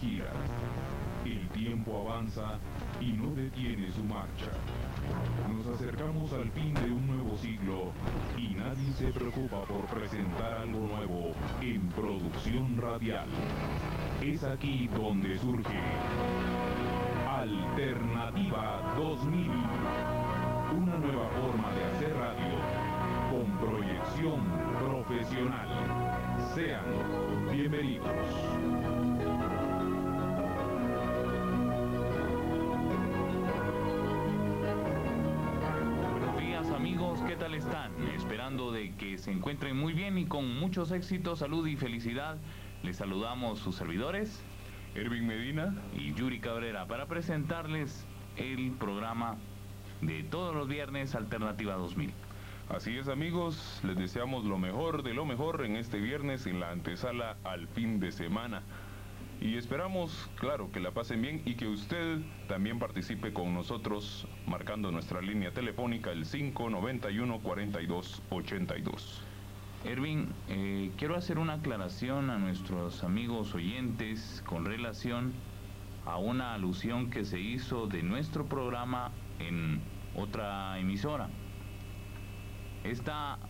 gira. El tiempo avanza y no detiene su marcha. Nos acercamos al fin de un nuevo siglo y nadie se preocupa por presentar algo nuevo en producción radial. Es aquí donde surge Alternativa 2000, una nueva forma de hacer radio con proyección profesional. Sean bienvenidos. Amigos, ¿qué tal están? Esperando de que se encuentren muy bien y con muchos éxitos, salud y felicidad. Les saludamos sus servidores, Erwin Medina y Yuri Cabrera, para presentarles el programa de todos los viernes, Alternativa 2000. Así es, amigos, les deseamos lo mejor de lo mejor en este viernes en la antesala al fin de semana. Y esperamos, claro, que la pasen bien y que usted también participe con nosotros marcando nuestra línea telefónica el 591-4282. Erwin, quiero hacer una aclaración a nuestros amigos oyentes con relación a una alusión que se hizo de nuestro programa en otra emisora. Esta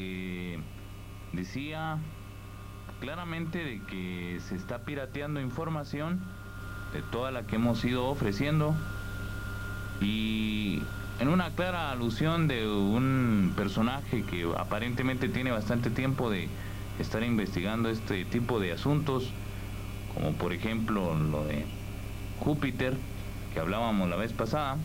decía claramente de que se está pirateando información de toda la que hemos ido ofreciendo, y en una clara alusión de un personaje que aparentemente tiene bastante tiempo de estar investigando este tipo de asuntos, como por ejemplo lo de Júpiter, que hablábamos la vez pasada.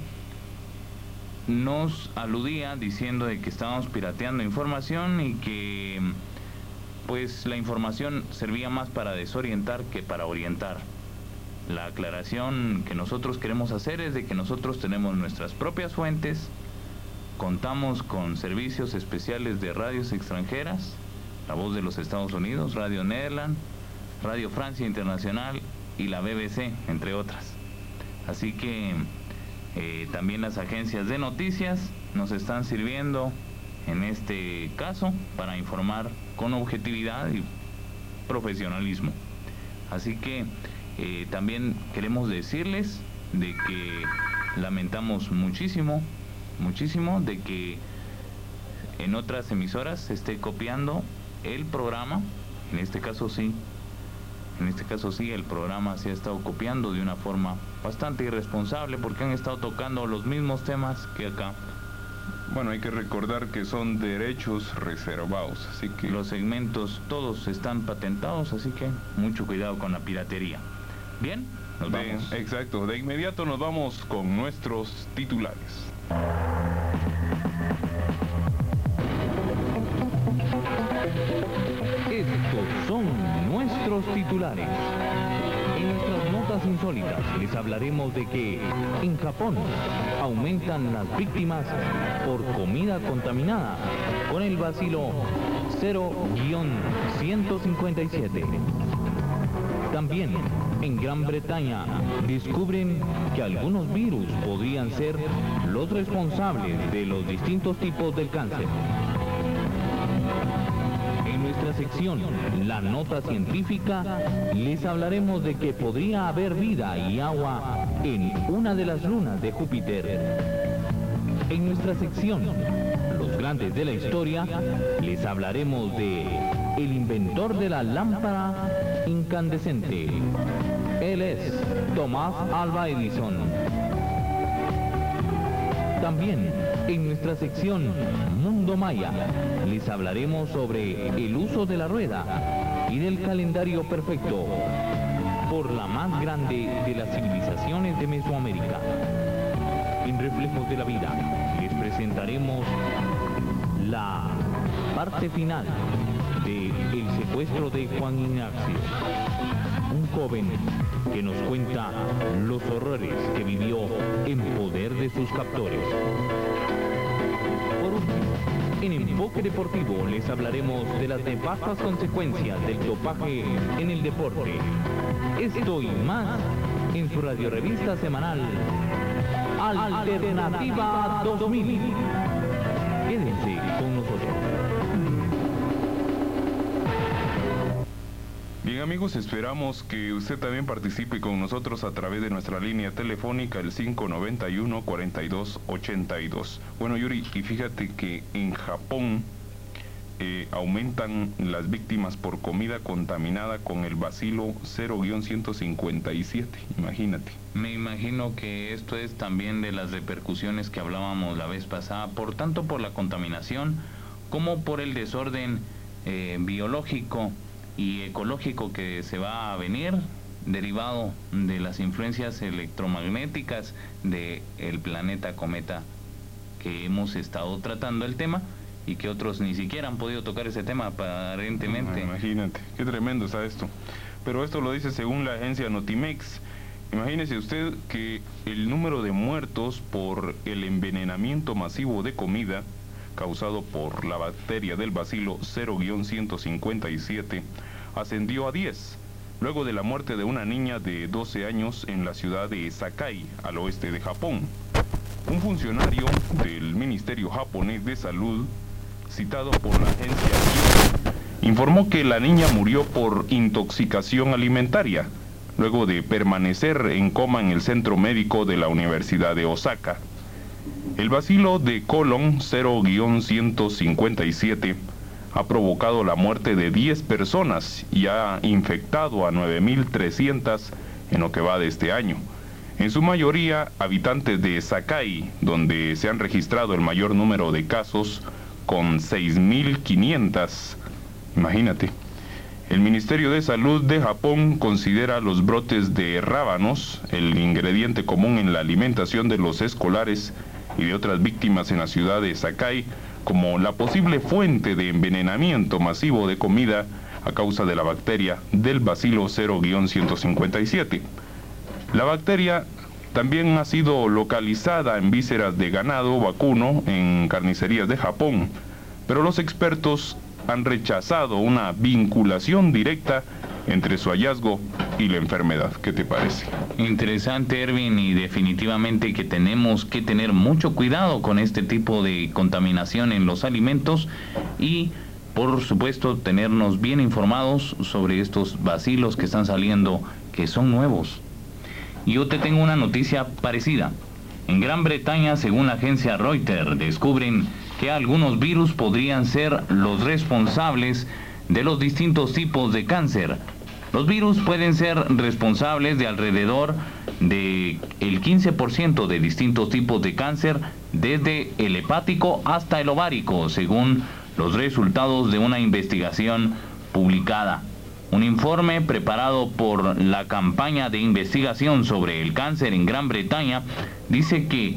Nos aludía diciendo de que estábamos pirateando información y que pues la información servía más para desorientar que para orientar. La aclaración que nosotros queremos hacer es de que nosotros tenemos nuestras propias fuentes, contamos con servicios especiales de radios extranjeras, La Voz de los Estados Unidos, Radio Nederland, Radio Francia Internacional y la BBC, entre otras. Así que también las agencias de noticias nos están sirviendo en este caso para informar con objetividad y profesionalismo. Así que también queremos decirles de que lamentamos muchísimo de que en otras emisoras se esté copiando el programa. En este caso sí, el programa se ha estado copiando de una forma bastante irresponsable, porque han estado tocando los mismos temas que acá. Bueno, hay que recordar que son derechos reservados, así que los segmentos todos están patentados, así que mucho cuidado con la piratería. Bien, nos vamos. Exacto, de inmediato nos vamos con nuestros titulares. Estos son nuestros titulares. En nuestras notas insólitas les hablaremos de que en Japón aumentan las víctimas por comida contaminada con el bacilo 0-157. También en Gran Bretaña descubren que algunos virus podrían ser los responsables de los distintos tipos del cáncer. En nuestra sección, la nota científica, les hablaremos de que podría haber vida y agua en una de las lunas de Júpiter. En nuestra sección, los grandes de la historia, les hablaremos de el inventor de la lámpara incandescente. Él es Tomás Alva Edison. También en nuestra sección Mundo Maya les hablaremos sobre el uso de la rueda y del calendario perfecto por la más grande de las civilizaciones de Mesoamérica. En Reflejos de la Vida les presentaremos la parte final de El secuestro de Juan Ignacio, un joven que nos cuenta los horrores que vivió en poder de sus captores. Por último, en Enfoque Deportivo les hablaremos de las nefastas consecuencias del dopaje en el deporte. Esto y más en su radiorevista semanal Alternativa 2000. Quédense con nosotros. Bien, amigos, esperamos que usted también participe con nosotros a través de nuestra línea telefónica, el 591-4282. Bueno, Yuri, y fíjate que en Japón aumentan las víctimas por comida contaminada con el bacilo 0-157, imagínate. Me imagino que esto es también de las repercusiones que hablábamos la vez pasada, por tanto por la contaminación como por el desorden biológico y ecológico que se va a venir derivado de las influencias electromagnéticas del planeta cometa, que hemos estado tratando el tema y que otros ni siquiera han podido tocar ese tema aparentemente. Imagínate, qué tremendo está esto. Pero esto lo dice según la agencia Notimex. Imagínese usted que el número de muertos por el envenenamiento masivo de comida causado por la bacteria del bacilo 0-157 ascendió a 10, luego de la muerte de una niña de 12 años en la ciudad de Sakai, al oeste de Japón. Un funcionario del Ministerio japonés de Salud, citado por la agencia, informó que la niña murió por intoxicación alimentaria, luego de permanecer en coma en el centro médico de la Universidad de Osaka. El bacilo de colon 0-157 ha provocado la muerte de 10 personas y ha infectado a 9.300 en lo que va de este año. En su mayoría, habitantes de Sakai, donde se han registrado el mayor número de casos, con 6.500. Imagínate. El Ministerio de Salud de Japón considera los brotes de rábanos, el ingrediente común en la alimentación de los escolares y de otras víctimas en la ciudad de Sakai, como la posible fuente de envenenamiento masivo de comida a causa de la bacteria del bacilo 0-157. La bacteria también ha sido localizada en vísceras de ganado vacuno en carnicerías de Japón, pero los expertos han rechazado una vinculación directa entre su hallazgo y la enfermedad. ¿Qué te parece? Interesante, Erwin, y definitivamente que tenemos que tener mucho cuidado con este tipo de contaminación en los alimentos y, por supuesto, tenernos bien informados sobre estos bacilos que están saliendo, que son nuevos. Y yo te tengo una noticia parecida. En Gran Bretaña, según la agencia Reuters, descubren que algunos virus podrían ser los responsables de los distintos tipos de cáncer. Los virus pueden ser responsables de alrededor del 15% de distintos tipos de cáncer, desde el hepático hasta el ovárico, según los resultados de una investigación publicada. Un informe preparado por la campaña de investigación sobre el cáncer en Gran Bretaña dice que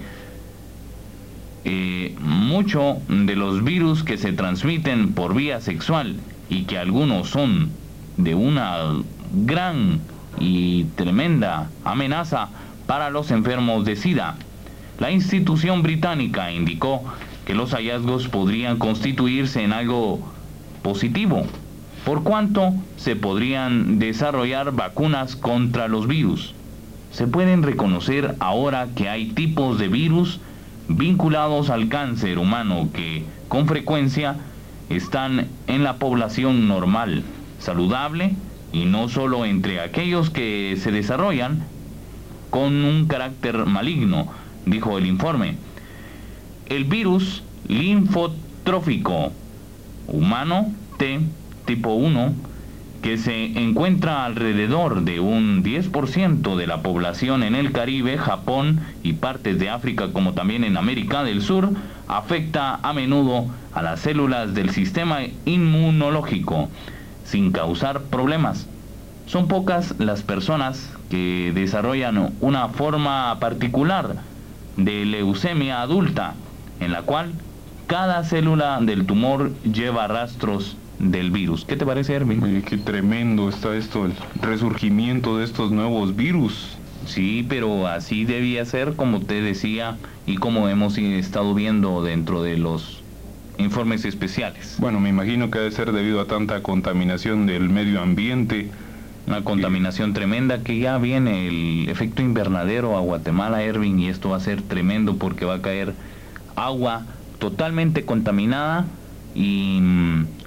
muchos de los virus que se transmiten por vía sexual y que algunos son de una gran y tremenda amenaza para los enfermos de SIDA. La institución británica indicó que los hallazgos podrían constituirse en algo positivo, por cuanto se podrían desarrollar vacunas contra los virus. Se pueden reconocer ahora que hay tipos de virus vinculados al cáncer humano que con frecuencia están en la población normal, saludable, y no solo entre aquellos que se desarrollan con un carácter maligno, dijo el informe. El virus linfotrófico humano T tipo 1, que se encuentra alrededor de un 10% de la población en el Caribe, Japón y partes de África, como también en América del Sur, afecta a menudo a las células del sistema inmunológico, sin causar problemas. Son pocas las personas que desarrollan una forma particular de leucemia adulta, en la cual cada célula del tumor lleva rastros del virus. ¿Qué te parece, Erwin? Qué tremendo está esto, el resurgimiento de estos nuevos virus. Sí, pero así debía ser, como te decía, y como hemos estado viendo dentro de los informes especiales. Bueno, me imagino que ha de ser debido a tanta contaminación del medio ambiente. Una contaminación tremenda, que ya viene el efecto invernadero a Guatemala, Erwin, y esto va a ser tremendo porque va a caer agua totalmente contaminada y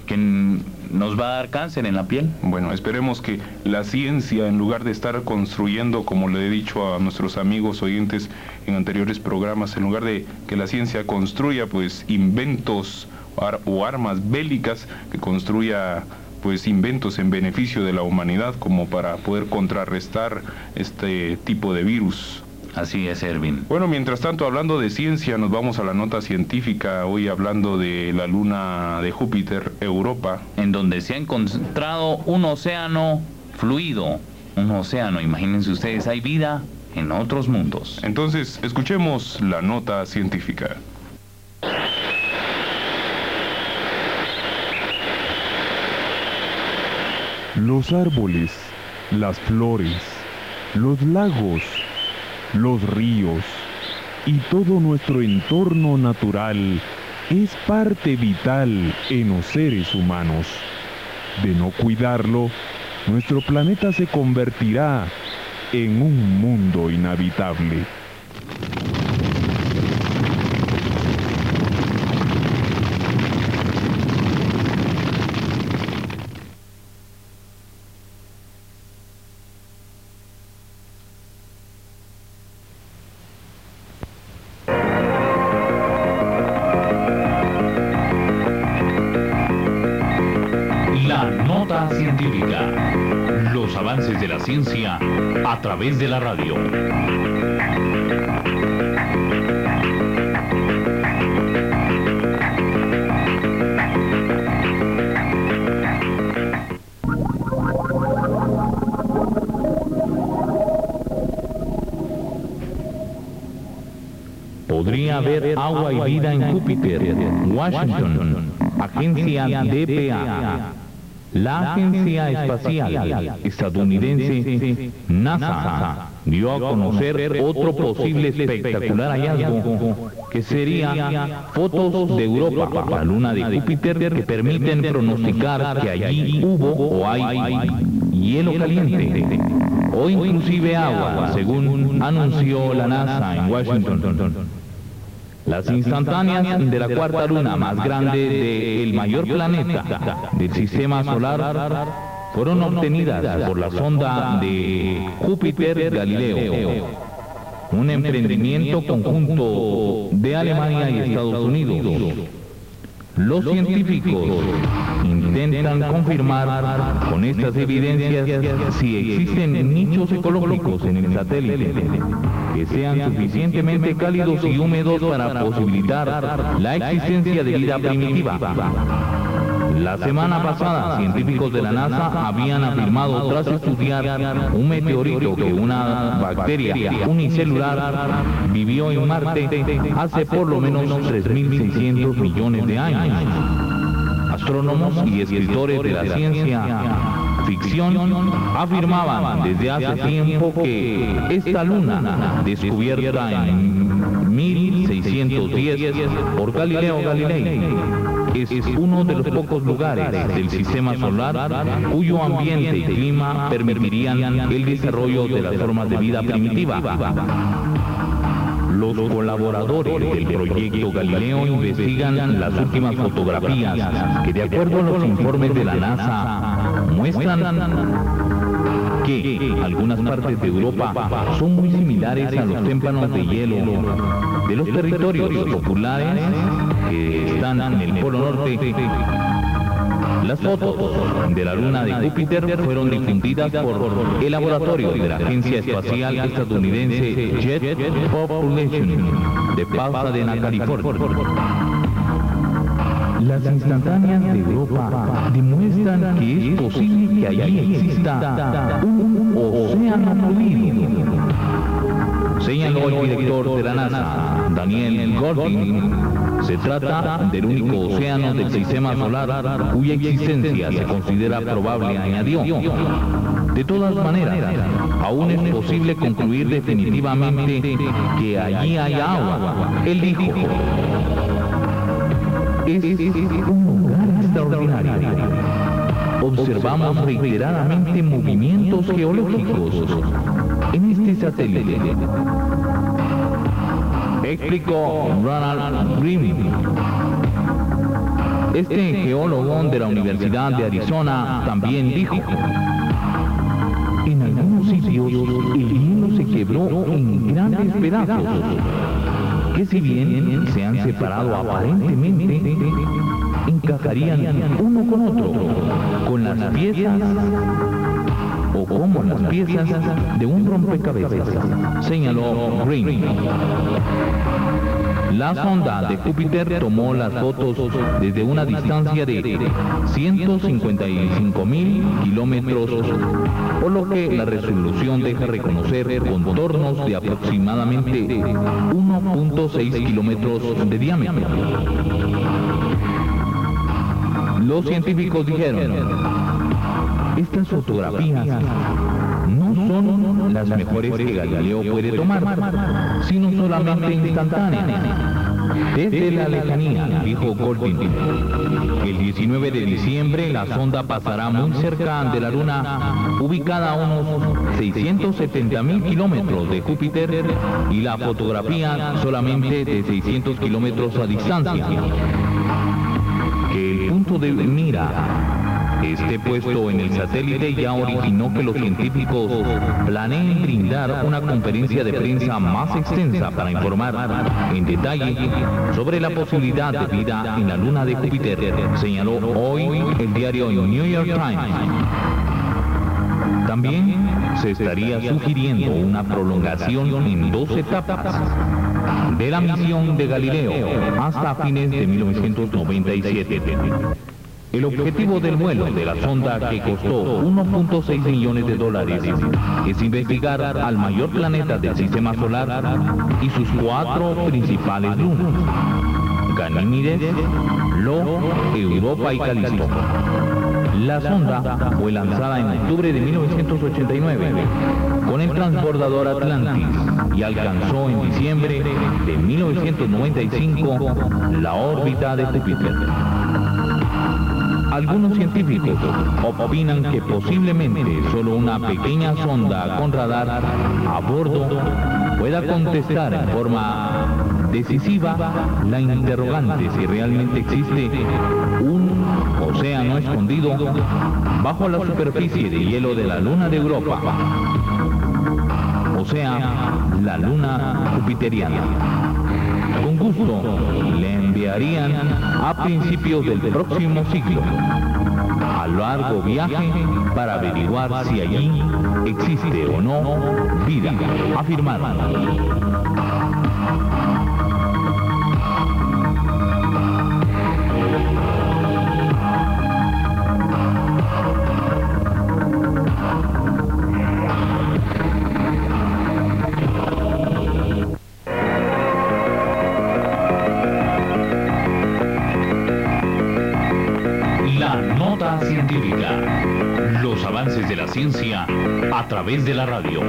que nos va a dar cáncer en la piel. Bueno, esperemos que la ciencia, en lugar de estar construyendo, como le he dicho a nuestros amigos oyentes en anteriores programas, en lugar de que la ciencia construya pues inventos o armas bélicas, que construya pues inventos en beneficio de la humanidad como para poder contrarrestar este tipo de virus. Así es, Erwin. Bueno, mientras tanto, hablando de ciencia, nos vamos a la nota científica, hoy hablando de la luna de Júpiter, Europa. En donde se ha encontrado un océano fluido. Un océano, imagínense ustedes, hay vida en otros mundos. Entonces, escuchemos la nota científica. Los árboles, las flores, los lagos, los ríos y todo nuestro entorno natural es parte vital en los seres humanos. De no cuidarlo, nuestro planeta se convertirá en un mundo inhabitable. Científica. Los avances de la ciencia a través de la radio. Podría haber agua y vida en Júpiter, Washington, agencia DPA. La Agencia Espacial Estadounidense NASA dio a conocer otro posible espectacular hallazgo, que sería fotos de Europa, la luna de Júpiter, que permiten pronosticar que allí hubo o hay hielo caliente, o inclusive agua, según anunció la NASA en Washington. Las instantáneas de la cuarta luna más grande del mayor planeta del sistema solar fueron obtenidas por la sonda de Júpiter Galileo, un emprendimiento conjunto de Alemania y Estados Unidos. Los científicos intentan confirmar con estas evidencias si existen nichos ecológicos en el satélite que sean suficientemente cálidos y húmedos para posibilitar la existencia de vida primitiva. La semana pasada, científicos de la NASA habían afirmado, tras estudiar un meteorito, que una bacteria unicelular vivió en Marte hace por lo menos 3.600 millones de años. Astrónomos y escritores de la ciencia ficción afirmaban desde hace tiempo que esta luna, descubierta en 1610 por Galileo Galilei, es uno de los pocos lugares del sistema solar cuyo ambiente y clima permitirían el desarrollo de las formas de vida primitiva. Los colaboradores del proyecto Galileo investigan las últimas fotografías que, de acuerdo a los informes de la NASA, muestran que algunas partes de Europa son muy similares a los témpanos de hielo de los territorios populares que están en el Polo Norte. Las fotos de la luna de Júpiter fueron difundidas por el laboratorio de la Agencia Espacial Estadounidense Jet Propulsion de Pasadena, California. Las instantáneas de Europa demuestran que es posible que allí exista un océano fluido, señaló el director de la NASA, Daniel Golding. Se trata del único océano del sistema solar cuya existencia se considera probable, añadió. De todas maneras, aún es posible concluir definitivamente que allí hay agua. Él dijo: es un lugar extraordinario. Observamos reiteradamente movimientos geológicos en este satélite, explicó Ronald Grimm. Este geólogo de la Universidad de Arizona también dijo: en algunos sitios el hielo se quebró en grandes pedazos, que si bien se han separado aparentemente, encajarían uno con otro, con las piezas o como las piezas de un rompecabezas, señaló Green. La sonda de Júpiter tomó las fotos desde una distancia de 155.000 kilómetros, por lo que la resolución deja reconocer contornos de aproximadamente 1.6 kilómetros de diámetro. Los científicos dijeron: estas fotografías no son las mejores que Galileo puede tomar, sino solamente instantáneas. Desde la lejanía, dijo Goldin. El 19 de diciembre la sonda pasará muy cerca de la Luna, ubicada a unos 670.000 kilómetros de Júpiter, y la fotografía solamente de 600 kilómetros a distancia. Que el punto de mira esté puesto en el satélite ya originó que los científicos planeen brindar una conferencia de prensa más extensa para informar en detalle sobre la posibilidad de vida en la luna de Júpiter, señaló hoy el diario New York Times. También se estaría sugiriendo una prolongación en 2 etapas de la misión de Galileo hasta fines de 1997. El objetivo del vuelo de la sonda, que costó $1.6 millones, es investigar al mayor planeta del sistema solar y sus 4 principales lunas: Ganímedes, Lo, Europa y Calisto. La sonda fue lanzada en octubre de 1989 con el transbordador Atlantis y alcanzó en diciembre de 1995 la órbita de Júpiter. Algunos científicos opinan que posiblemente solo una pequeña sonda con radar a bordo pueda contestar en forma decisiva la interrogante si realmente existe un océano escondido bajo la superficie de hielo de la luna de Europa, o sea, la luna jupiteriana. Con gusto le enviarían a principios del próximo siglo a largo viaje para averiguar si allí existe o no vida, afirmaron. Científica. Los avances de la ciencia a través de la radio.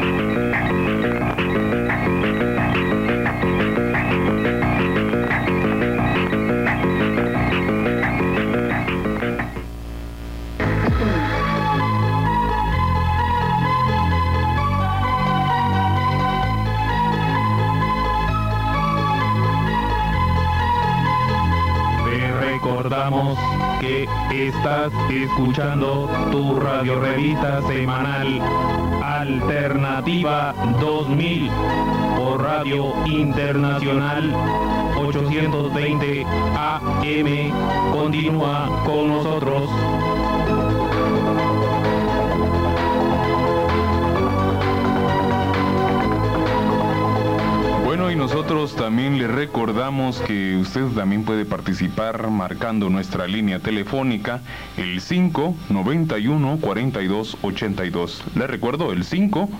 Recordamos que estás escuchando tu radio revista semanal Alternativa 2000 por Radio Internacional 820 AM. Continúa con nosotros. Bueno, y nosotros también le recordamos que usted también puede participar marcando nuestra línea telefónica, el 591-4282. Le recuerdo, el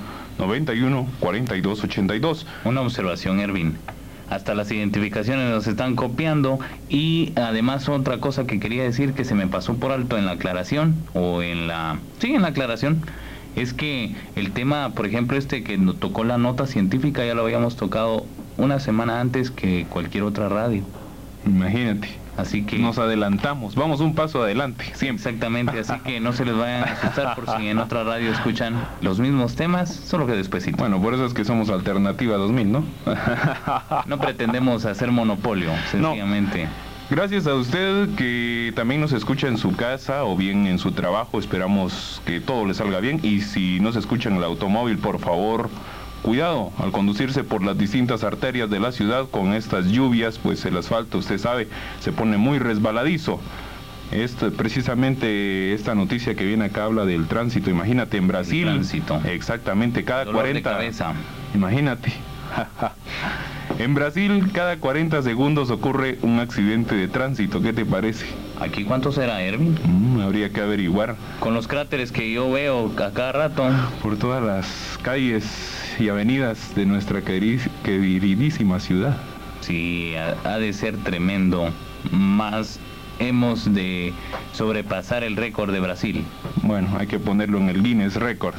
591-4282. Una observación, Erwin. Hasta las identificaciones nos están copiando, y además otra cosa que quería decir que se me pasó por alto en la aclaración, en la aclaración, es que el tema, por ejemplo, que nos tocó la nota científica, ya lo habíamos tocado una semana antes que cualquier otra radio. Imagínate. Así que nos adelantamos, vamos un paso adelante, siempre. Exactamente, así que no se les vayan a asustar por si en otra radio escuchan los mismos temas, solo que despuesito. Bueno, por eso es que somos Alternativa 2000, ¿no? No pretendemos hacer monopolio, sencillamente. Gracias a usted que también nos escucha en su casa o bien en su trabajo. Esperamos que todo le salga bien. Y si no se escucha en el automóvil, por favor, cuidado al conducirse por las distintas arterias de la ciudad. Con estas lluvias, pues el asfalto, usted sabe, se pone muy resbaladizo. Precisamente esta noticia que viene acá habla del tránsito. Imagínate, en Brasil, el tránsito. Exactamente, cada Dolor 40... de cabeza. Imagínate. En Brasil, cada 40 segundos ocurre un accidente de tránsito. ¿Qué te parece? ¿Aquí cuánto será, Erwin? Habría que averiguar. Con los cráteres que yo veo a cada rato. Por todas las calles y avenidas de nuestra queridísima ciudad. Sí, ha de ser tremendo. Más hemos de sobrepasar el récord de Brasil. Bueno, hay que ponerlo en el Guinness Record.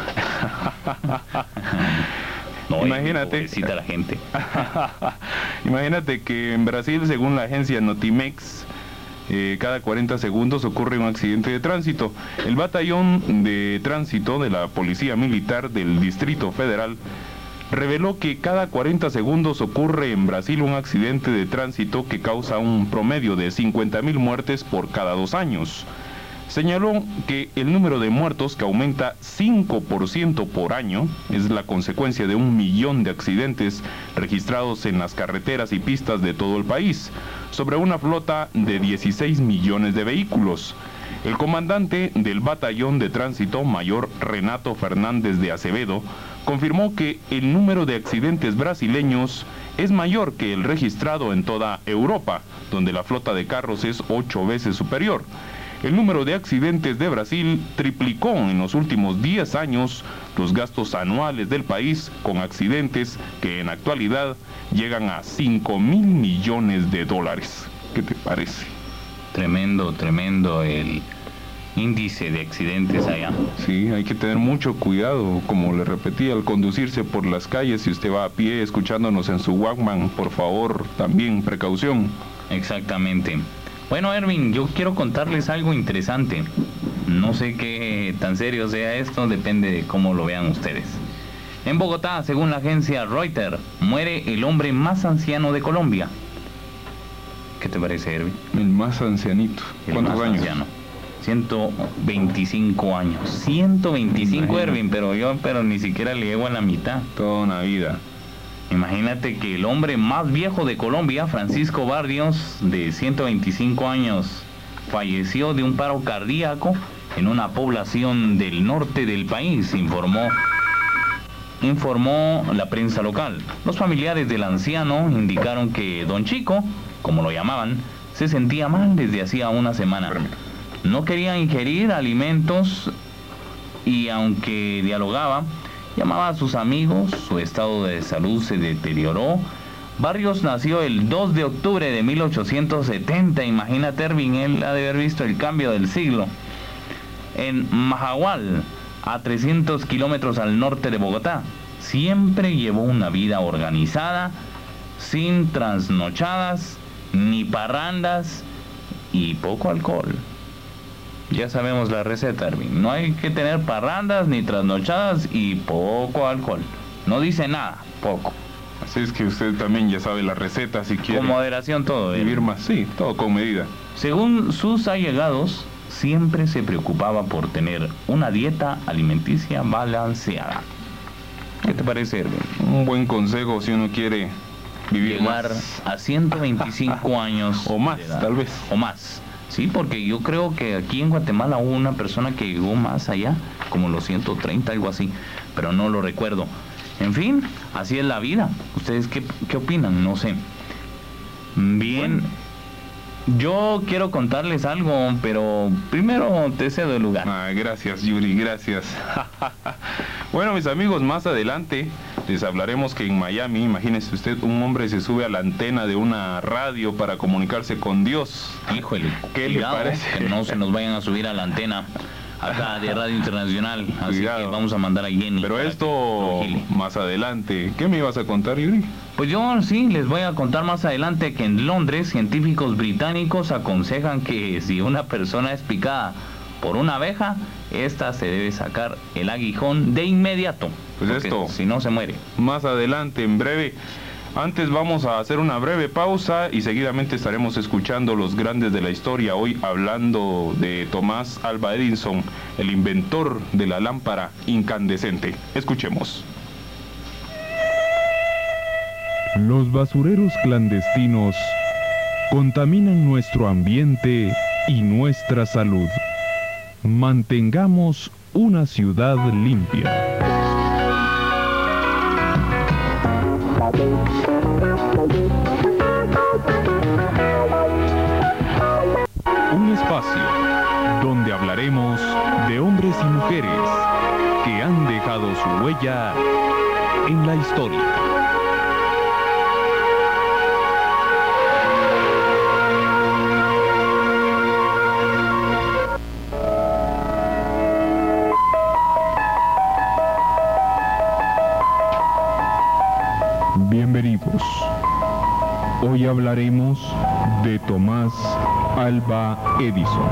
No, imagínate. Pobrecita la gente. Imagínate que en Brasil, según la agencia Notimex, cada 40 segundos ocurre un accidente de tránsito. El batallón de tránsito de la Policía Militar del Distrito Federal reveló que cada 40 segundos ocurre en Brasil un accidente de tránsito que causa un promedio de 50,000 muertes por cada 2 años. Señaló que el número de muertos, que aumenta 5% por año, es la consecuencia de 1 millón de accidentes registrados en las carreteras y pistas de todo el país, sobre una flota de 16 millones de vehículos. El comandante del batallón de tránsito, mayor Renato Fernández de Acevedo, confirmó que el número de accidentes brasileños es mayor que el registrado en toda Europa, donde la flota de carros es 8 veces superior. El número de accidentes de Brasil triplicó en los últimos 10 años los gastos anuales del país con accidentes que en actualidad llegan a 5,000 millones de dólares. ¿Qué te parece? Tremendo, tremendo el índice de accidentes allá. Sí, hay que tener mucho cuidado, como le repetí, al conducirse por las calles. Si usted va a pie escuchándonos en su Walkman, por favor, también precaución. Exactamente. Bueno, Erwin, yo quiero contarles algo interesante. No sé qué tan serio sea esto, depende de cómo lo vean ustedes. En Bogotá, según la agencia Reuters, muere el hombre más anciano de Colombia. ¿Qué te parece, Erwin? El más ancianito. ¿Cuántos años? Anciano. 125 años. 125, imagínate. Erwin, pero ni siquiera le llego a la mitad. Toda una vida. Imagínate que el hombre más viejo de Colombia, Francisco Barrios, de 125 años, falleció de un paro cardíaco en una población del norte del país, informó la prensa local. Los familiares del anciano indicaron que don Chico, como lo llamaban, se sentía mal desde hacía una semana. No quería ingerir alimentos y aunque dialogaba, llamaba a sus amigos, su estado de salud se deterioró. Barrios nació el 2 de octubre de 1870, imagínate, Erwin, él ha de haber visto el cambio del siglo. En Majagual, a 300 kilómetros al norte de Bogotá. Siempre llevó una vida organizada, sin trasnochadas, ni parrandas y poco alcohol. Ya sabemos la receta, Erwin. No hay que tener parrandas ni trasnochadas y poco alcohol. No dice nada, poco. Así es que usted también ya sabe la receta si quiere. Con moderación todo, vivir más, sí, todo con medida. Según sus allegados, siempre se preocupaba por tener una dieta alimenticia balanceada. ¿Qué te parece, Erwin? Un buen consejo si uno quiere vivir llegar más. A 125 años. O más, tal vez. O más. Sí, porque yo creo que aquí en Guatemala hubo una persona que llegó más allá, como los 130, algo así, pero no lo recuerdo. En fin, así es la vida. ¿Ustedes qué opinan? No sé. Bien, yo quiero contarles algo, pero primero te cedo el lugar. Gracias, Yuri, gracias. Bueno, mis amigos, más adelante les hablaremos que en Miami, imagínese usted, un hombre se sube a la antena de una radio para comunicarse con Dios. Híjole, ¿qué le parece? Que no se nos vayan a subir a la antena acá de Radio Internacional. Así Cuidado. Que vamos a mandar a Jenny. Pero esto más adelante. ¿Qué me ibas a contar, Yuri? Pues yo sí, les voy a contar más adelante que en Londres, científicos británicos aconsejan que si una persona es picada por una abeja, esta se debe sacar el aguijón de inmediato. Pues esto, si no se muere. Más adelante, en breve. Antes vamos a hacer una breve pausa y seguidamente estaremos escuchando los grandes de la historia, hoy hablando de Thomas Alva Edison, el inventor de la lámpara incandescente. Escuchemos. Los basureros clandestinos contaminan nuestro ambiente y nuestra salud. Mantengamos una ciudad limpia. Un espacio donde hablaremos de hombres y mujeres que han dejado su huella en la historia. Bienvenidos. Hoy hablaremos de Thomas Alva Edison.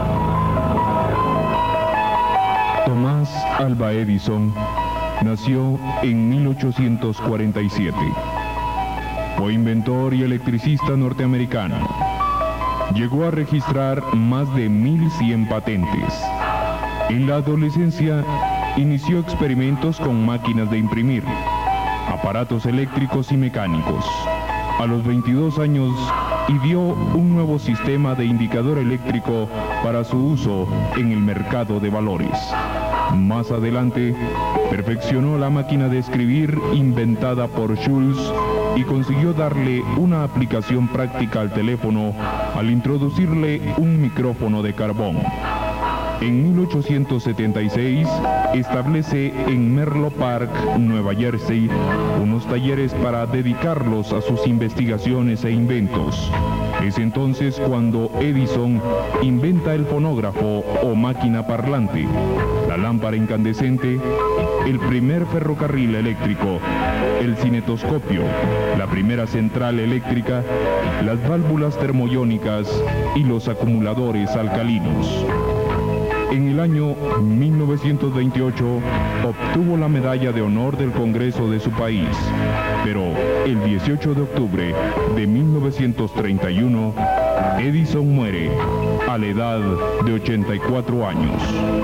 Thomas Alva Edison nació en 1847. Fue inventor y electricista norteamericano. Llegó a registrar más de 1100 patentes. En la adolescencia inició experimentos con máquinas de imprimir, aparatos eléctricos y mecánicos. A los 22 años ideó un nuevo sistema de indicador eléctrico para su uso en el mercado de valores. Más adelante, perfeccionó la máquina de escribir inventada por Schulz y consiguió darle una aplicación práctica al teléfono al introducirle un micrófono de carbón. En 1876 establece en Menlo Park, Nueva Jersey, unos talleres para dedicarlos a sus investigaciones e inventos. Es entonces cuando Edison inventa el fonógrafo o máquina parlante, la lámpara incandescente, el primer ferrocarril eléctrico, el cinetoscopio, la primera central eléctrica, las válvulas termoiónicas y los acumuladores alcalinos. En el año 1928 obtuvo la medalla de honor del Congreso de su país, pero el 18 de octubre de 1931, Edison muere a la edad de 84 años.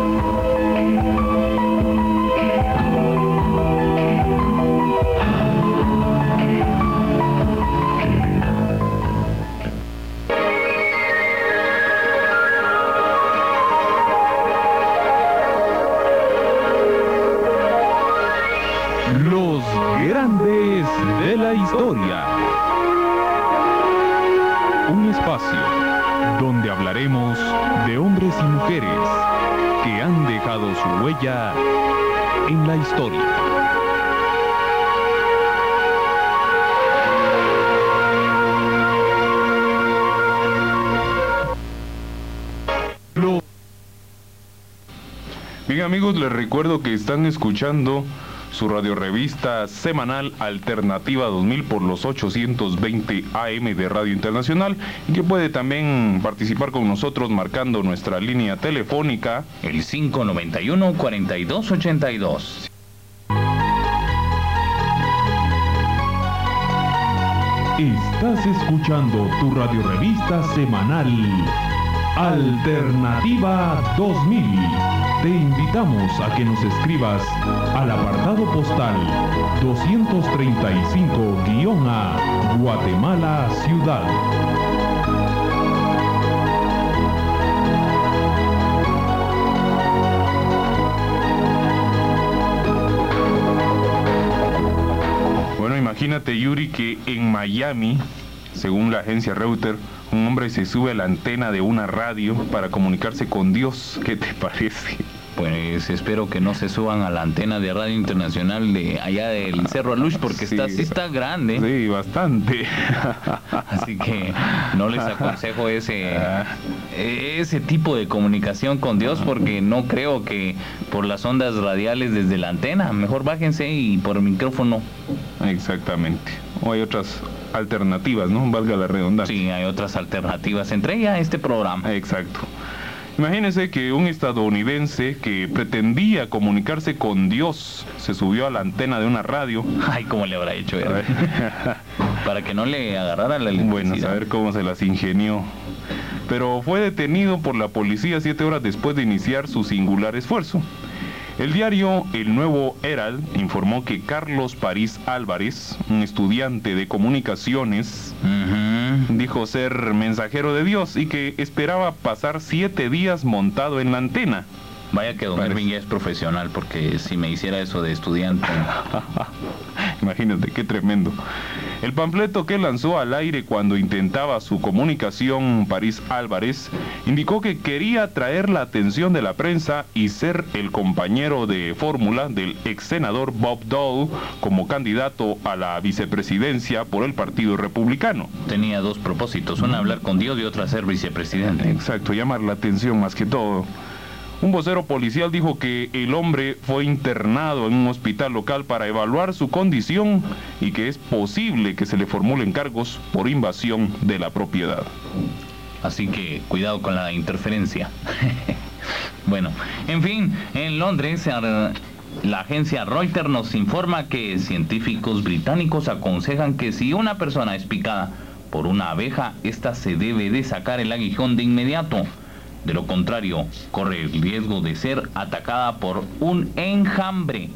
Los grandes de la historia. Un espacio donde hablaremos de hombres y mujeres que han dejado su huella en la historia. Bien amigos, les recuerdo que están escuchando su radiorevista semanal Alternativa 2000 por los 820 AM de Radio Internacional, y que puede también participar con nosotros marcando nuestra línea telefónica el 591-4282. Estás escuchando tu radiorevista semanal Alternativa 2000. Te invitamos a que nos escribas al apartado postal 235-A, Guatemala Ciudad. Bueno, imagínate, Yuri, que en Miami, según la agencia Reuters, un hombre se sube a la antena de una radio para comunicarse con Dios. ¿Qué te parece? Pues espero que no se suban a la antena de Radio Internacional de allá del Cerro Alush, porque sí está grande. Sí, bastante. Así que no les aconsejo ese tipo de comunicación con Dios, porque no creo que por las ondas radiales desde la antena. Mejor bájense y por micrófono. Exactamente. O hay otras alternativas, ¿no? Valga la redundancia. Sí, hay otras alternativas, entre ellas este programa. Exacto. Imagínense que un estadounidense que pretendía comunicarse con Dios se subió a la antena de una radio. Ay, ¿cómo le habrá hecho él? para que no le agarrara la electricidad. Bueno, saber cómo se las ingenió. Pero fue detenido por la policía 7 horas después de iniciar su singular esfuerzo. El diario El Nuevo Herald informó que Carlos París Álvarez, un estudiante de comunicaciones, dijo ser mensajero de Dios y que esperaba pasar 7 días montado en la antena. Vaya que don Ervin ya es profesional, porque si me hiciera eso de estudiante... Imagínate, qué tremendo. El panfleto que lanzó al aire cuando intentaba su comunicación, París Álvarez, indicó que quería atraer la atención de la prensa y ser el compañero de fórmula del ex senador Bob Dole como candidato a la vicepresidencia por el Partido Republicano. Tenía 2 propósitos, una hablar con Dios y otra ser vicepresidente. Exacto, llamar la atención más que todo. Un vocero policial dijo que el hombre fue internado en un hospital local para evaluar su condición y que es posible que se le formulen cargos por invasión de la propiedad. Así que cuidado con la interferencia. Bueno, en fin, en Londres, la agencia Reuters nos informa que científicos británicos aconsejan que si una persona es picada por una abeja, esta se debe de sacar el aguijón de inmediato. De lo contrario, corre el riesgo de ser atacada por un enjambre.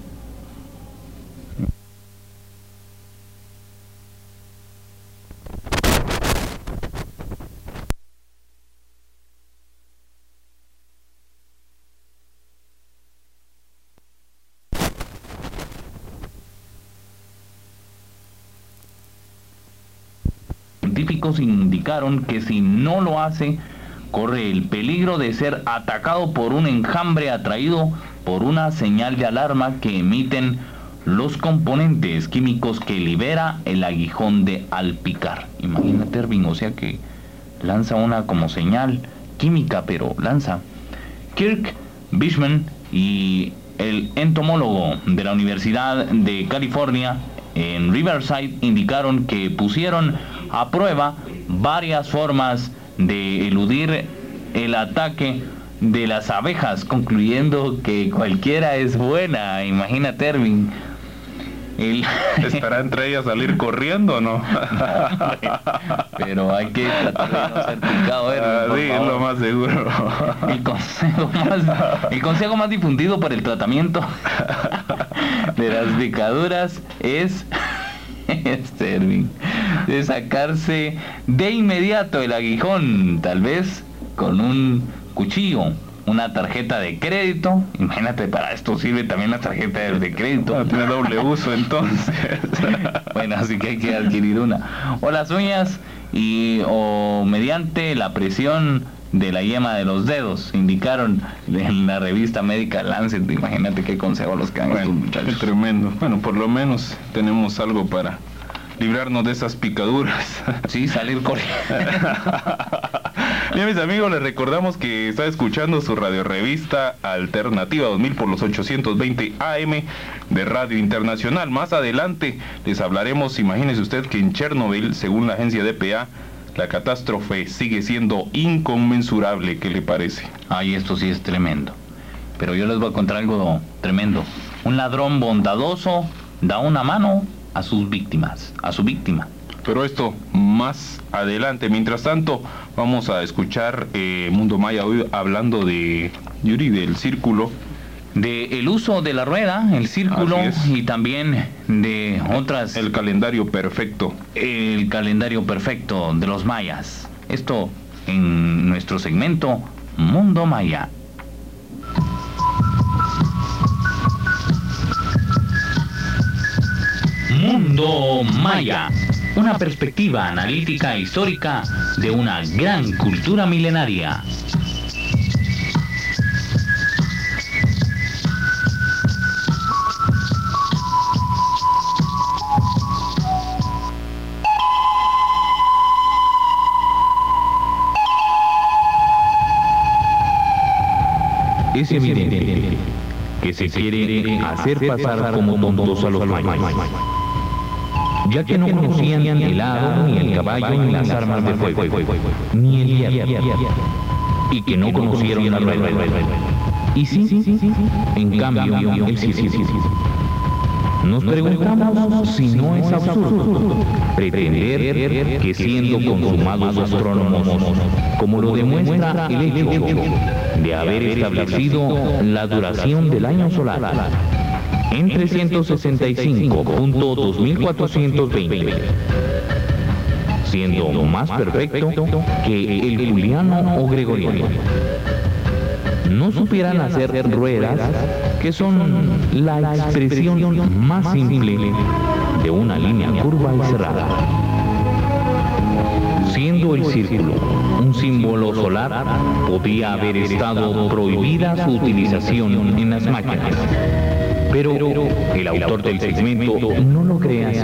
Científicos indicaron que si no lo hace, corre el peligro de ser atacado por un enjambre atraído por una señal de alarma que emiten los componentes químicos que libera el aguijón al picar. Imagínate, Ervin, o sea que lanza una como señal química, pero lanza. Kirk Bishman y el entomólogo de la Universidad de California en Riverside indicaron que pusieron a prueba varias formas de eludir el ataque de las abejas, concluyendo que cualquiera es buena. Imagínate, Ervin. ¿Estará entre ellas salir corriendo o no? No, pero hay que tratar de no ser picado, Ervin. Sí, es lo más seguro. El consejo más difundido para el tratamiento de las picaduras es... Ervin, de sacarse de inmediato el aguijón, tal vez con un cuchillo, una tarjeta de crédito. Imagínate, para esto sirve también la tarjeta de crédito. Tiene doble uso entonces. Bueno, así que hay que adquirir una. O las uñas o mediante la presión de la yema de los dedos, indicaron en la revista médica Lancet. Imagínate qué consejo los que dan estos muchachos. Qué tremendo. Bueno, por lo menos tenemos algo para librarnos de esas picaduras. Sí, salir corriendo. Bien, mis amigos, les recordamos que está escuchando su radiorevista Alternativa 2000 por los 820 AM de Radio Internacional. Más adelante les hablaremos, imagínese usted que en Chernobyl, según la agencia DPA, la catástrofe sigue siendo inconmensurable. ¿Qué le parece? Ay, esto sí es tremendo. Pero yo les voy a contar algo tremendo. Un ladrón bondadoso da una mano a su víctima. Pero esto más adelante. Mientras tanto, vamos a escuchar Mundo Maya hoy hablando de Yuri, del círculo. De el uso de la rueda, el círculo, y también de otras... El calendario perfecto. El calendario perfecto de los mayas. Esto en nuestro segmento Mundo Maya. Mundo Maya. Una perspectiva analítica e histórica de una gran cultura milenaria. Es evidente que se quiere hacer pasar como tontos a los mayas, ya que no conocían el aro, ni el caballo, ni las armas de fuego, ni el hierro, y que no conocieron la rueda. Y sí, en cambio, él sí. Nos preguntamos si no es absurdo pretender que siendo consumados astrónomos, como lo demuestra el hecho de haber establecido la duración del año solar en 365.2420, siendo más perfecto que el juliano o gregoriano, no supieran hacer ruedas que son la expresión más simple de una línea curva y cerrada. Siendo el círculo un símbolo solar, podía haber estado prohibida su utilización en las máquinas. Pero el autor del segmento no lo cree así.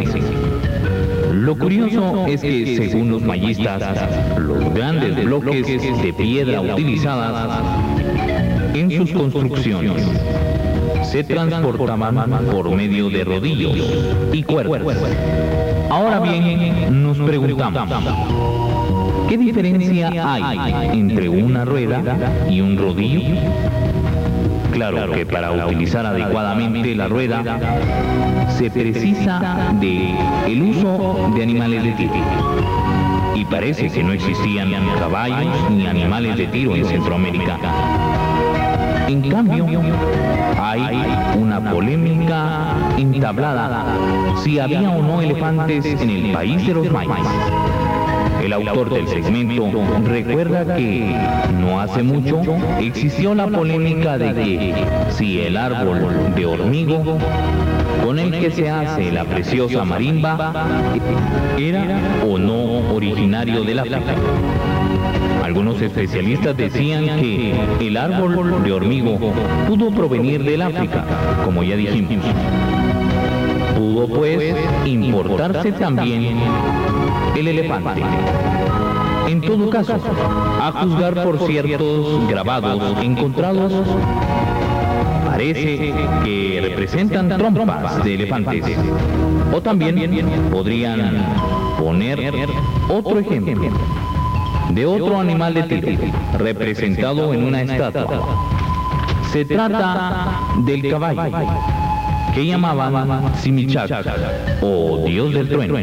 Lo curioso es que, según los mayistas, los grandes bloques de piedra utilizadas en sus construcciones se transportaban por medio de rodillos y cuerdas. Ahora bien, nos preguntamos, ¿qué diferencia hay entre una rueda y un rodillo? Claro que para utilizar adecuadamente la rueda se precisa del uso de animales de tiro. Y parece que no existían caballos ni animales de tiro en Centroamérica. En cambio, hay una polémica entablada si había o no elefantes en el país de los mayas. El autor del segmento recuerda que no hace mucho existió la polémica de que si el árbol de hormigo con el que se hace la preciosa marimba era o no originario del África. Algunos especialistas decían que el árbol de hormigo pudo provenir del África, como ya dijimos. Pudo pues importarse también el elefante. En todo caso, a juzgar por ciertos grabados encontrados, parece que representan trompas de elefantes. O también podrían poner otro ejemplo de otro animal de tiro representado en una estatua. Se trata del caballo, que llamaban Simichac, o Dios del trueno,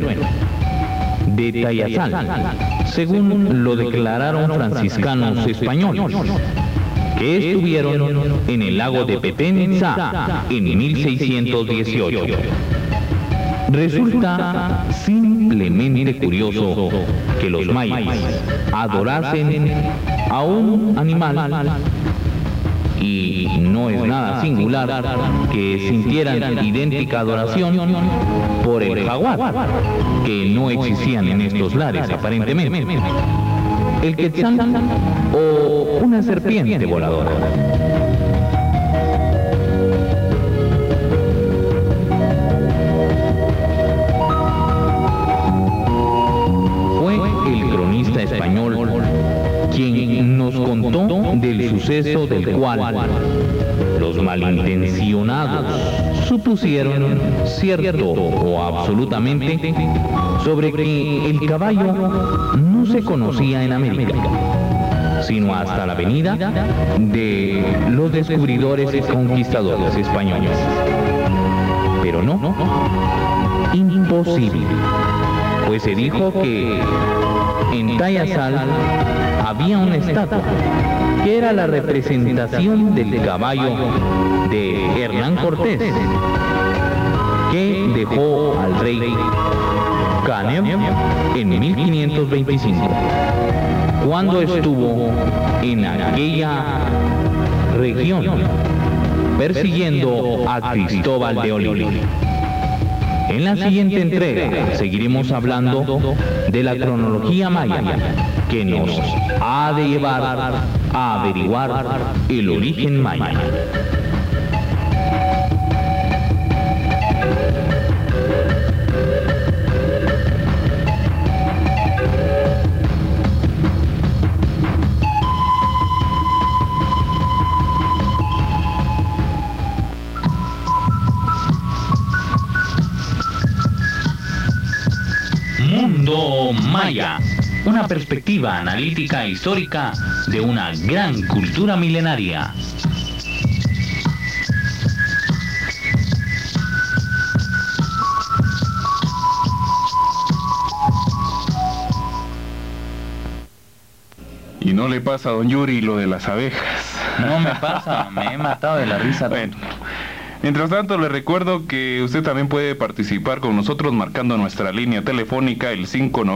de Tayasal, según lo declararon franciscanos españoles, que estuvieron en el lago de Petenza en 1618. Resulta simplemente curioso que los mayas adorasen a un animal, y no es nada singular que sintieran idéntica adoración por el jaguar, que no existían en estos lares aparentemente, el quetzal o una serpiente voladora. Español, quien nos contó del suceso del cual los malintencionados supusieron cierto o absolutamente sobre que el caballo no se conocía en América, sino hasta la venida de los descubridores y conquistadores españoles. Pero no, imposible, pues se dijo que en Tayasal había una estatua que era la representación del caballo de Hernán Cortés, que dejó al rey Canev en 1525, cuando estuvo en aquella región persiguiendo a Cristóbal de Olid. En la siguiente entrega seguiremos hablando de la cronología maya, que nos ha de llevar a averiguar el origen maya. Mundo Maya, una perspectiva analítica e histórica de una gran cultura milenaria. Y no le pasa a don Yuri lo de las abejas. No me pasa, me he matado de la risa. Bueno, mientras tanto le recuerdo que usted también puede participar con nosotros marcando nuestra línea telefónica el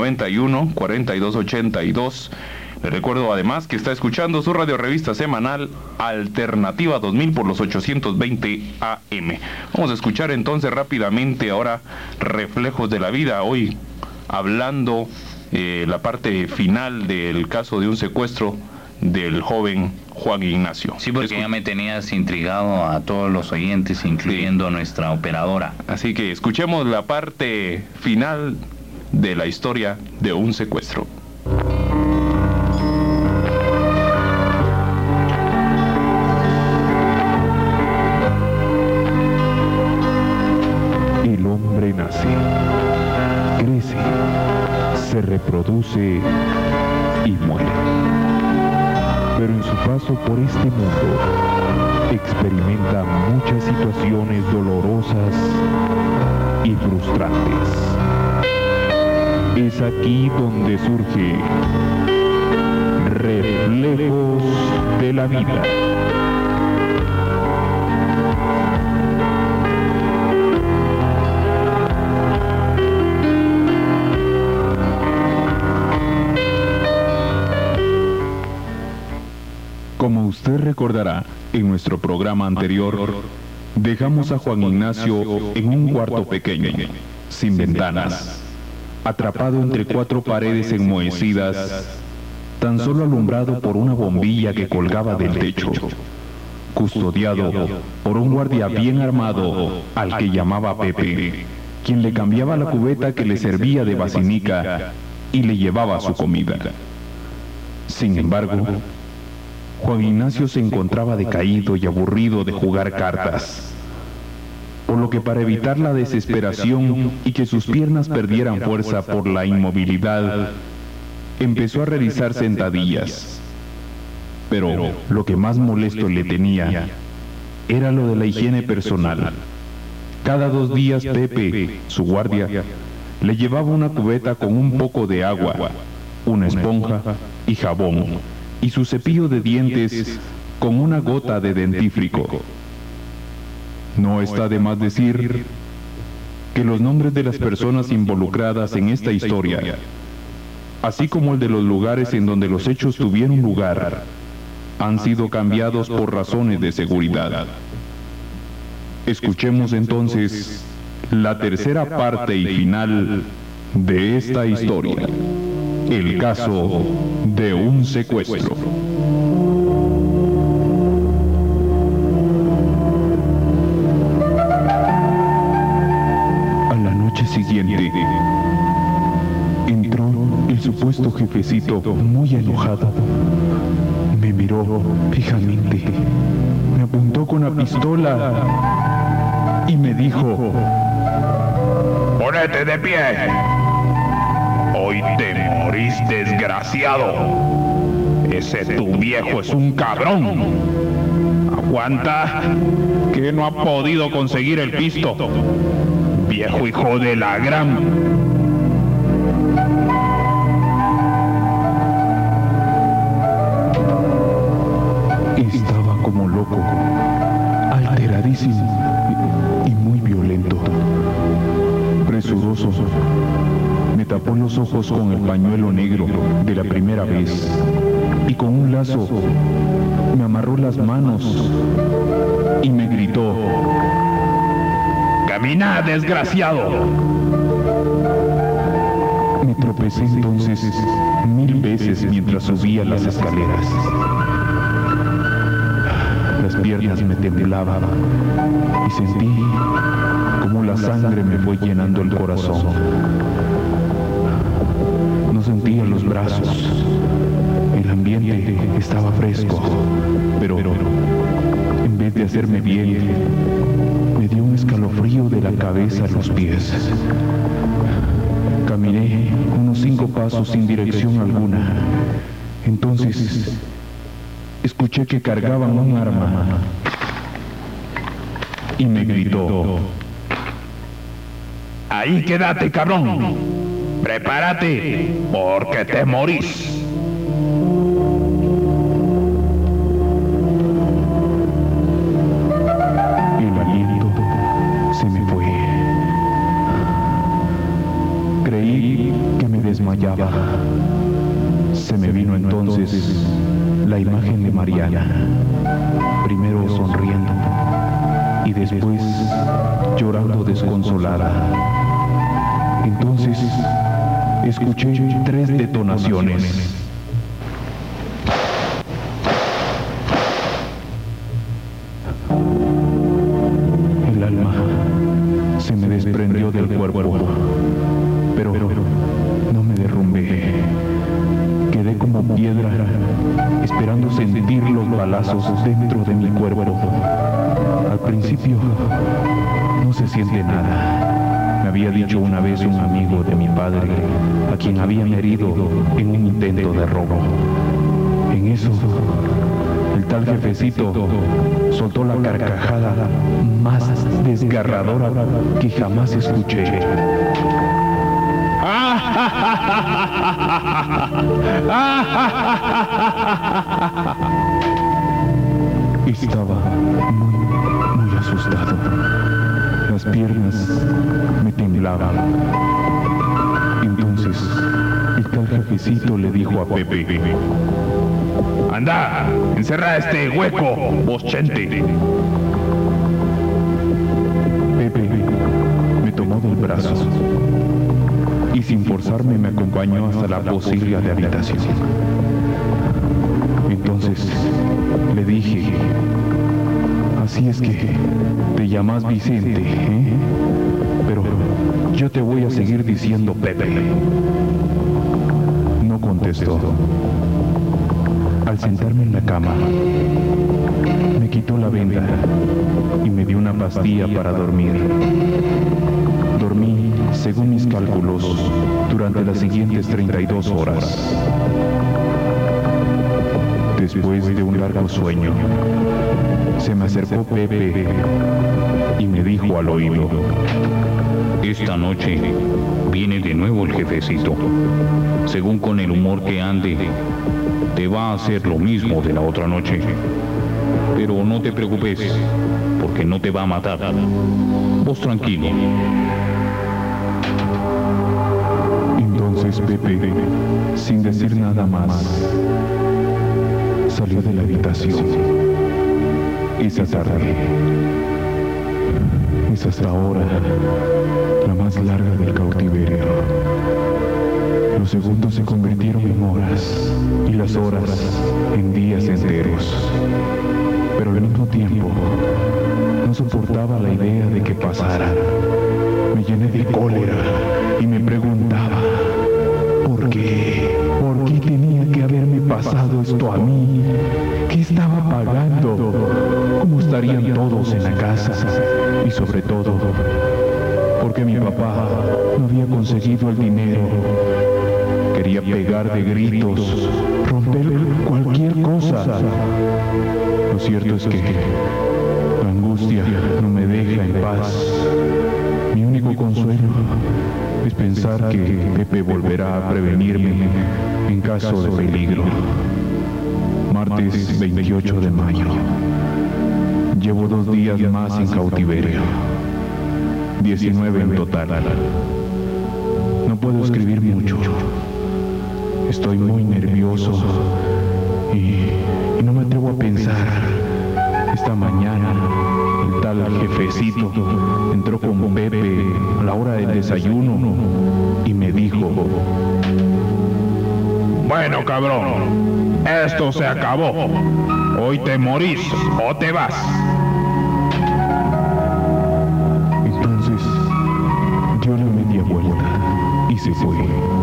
591-4282. Le recuerdo además que está escuchando su radiorevista semanal Alternativa 2000 por los 820 AM. Vamos a escuchar entonces rápidamente ahora Reflejos de la Vida, hoy hablando la parte final del caso de un secuestro del joven Juan Ignacio. Sí, porque ya me tenías intrigado a todos los oyentes, incluyendo a nuestra operadora. Así que escuchemos la parte final de la historia de un secuestro. El hombre nace, crece, se reproduce y muere. Pero en su paso por este mundo experimenta muchas situaciones dolorosas y frustrantes. Es aquí donde surge Reflejos de la Vida. Como usted recordará, en nuestro programa anterior, dejamos a Juan Ignacio en un cuarto pequeño, sin ventanas, atrapado entre 4 paredes enmohecidas, tan solo alumbrado por una bombilla que colgaba del techo, custodiado por un guardia bien armado al que llamaba Pepe, quien le cambiaba la cubeta que le servía de vacinica y le llevaba su comida. Sin embargo, Juan Ignacio se encontraba decaído y aburrido de jugar cartas, por lo que para evitar la desesperación y que sus piernas perdieran fuerza por la inmovilidad, empezó a realizar sentadillas. Pero lo que más molesto le tenía era lo de la higiene personal. Cada 2 días Pepe, su guardia, le llevaba una cubeta con un poco de agua, una esponja y jabón, y su cepillo de dientes con una gota de dentífrico. No está de más decir que los nombres de las personas involucradas en esta historia, así como el de los lugares en donde los hechos tuvieron lugar, han sido cambiados por razones de seguridad. Escuchemos entonces la tercera parte y final de esta historia. El caso de un secuestro. A la noche siguiente, entró el supuesto jefecito muy enojado. Me miró fijamente, me apuntó con la pistola y me dijo: ¡Ponete de pie! Hoy te morís, desgraciado. Ese tu viejo es un cabrón. Aguanta, que no ha podido conseguir el pisto. Viejo hijo de la gran... Estaba como loco, alteradísimo y muy violento. Presuroso, me tapó los ojos con el pañuelo negro de la primera vez y con un lazo me amarró las manos y me gritó: ¡Camina, desgraciado! Me tropecé entonces 1000 veces mientras subía las escaleras. Las piernas me temblaban y sentí como la sangre me fue llenando el corazón. No sentía los brazos. El ambiente estaba fresco, pero en vez de hacerme bien, me dio un escalofrío de la cabeza a los pies. Caminé unos 5 pasos sin dirección alguna. Entonces escuché que cargaban un arma y me gritó: ¡Ahí quédate, cabrón! ¡Prepárate, porque te morís! la imagen de Mariana, primero sonriendo y después llorando desconsolada. Entonces escuché 3 detonaciones. El alma se me desprendió del cuerpo, pero no me derrumbé. Quedé como piedra, esperando sentir los balazos dentro de mi cuerpo. Al principio no se siente nada. Me había dicho una vez un amigo de mi padre, a quien habían herido en un intento de robo. En eso, el tal jefecito soltó la carcajada más desgarradora que jamás escuché. Estaba muy asustado. Las piernas me temblaban. Entonces, el tal jefecito le dijo a Pepe: ¡Anda! ¡Encerra este hueco, vos chente! Pepe me tomó del brazo y sin forzarme me acompañó hasta la pocilga de habitación. Entonces le dije: así es que te llamas Vicente, ¿eh? Pero yo te voy a seguir diciendo Pepe. No contestó. Al sentarme en la cama, me quitó la venda y me dio una pastilla para dormir. Dormí, según mis cálculos, durante las siguientes 32 horas. Después de un largo sueño, se me acercó Pepe y me dijo al oído: Esta noche viene de nuevo el jefecito. Según con el humor que ande, te va a hacer lo mismo de la otra noche. Pero no te preocupes, porque no te va a matar. Vos tranquilo. Entonces Pepe, sin decir nada más, salió de la habitación. Esa tarde es hasta ahora la más larga del cautiverio. Los segundos se convirtieron en horas y las horas en días enteros. Pero al mismo tiempo no soportaba la idea de que pasara. Me llené de cólera y me preguntaba: ¿por qué? ¿Por qué tenía que haberme pasado esto a mí? ¿Qué estaba pagando? ¿Cómo estarían todos en la casa? Y sobre todo, porque mi papá no había conseguido el dinero. Quería pegar de gritos, romper cualquier cosa. Lo cierto es que la angustia no me deja en paz. Mi único consuelo es pensar que Pepe volverá a prevenirme en caso de peligro. Martes 28 de mayo. Llevo 2 días más en cautiverio. 19 en total. No puedo escribir mucho. Estoy muy nervioso y no me atrevo a pensar. Esta mañana el tal jefecito entró con Pepe a la hora del desayuno y me dijo: Bueno, cabrón, esto se acabó. Hoy te morís o te vas. Entonces dio la media vuelta y se fue.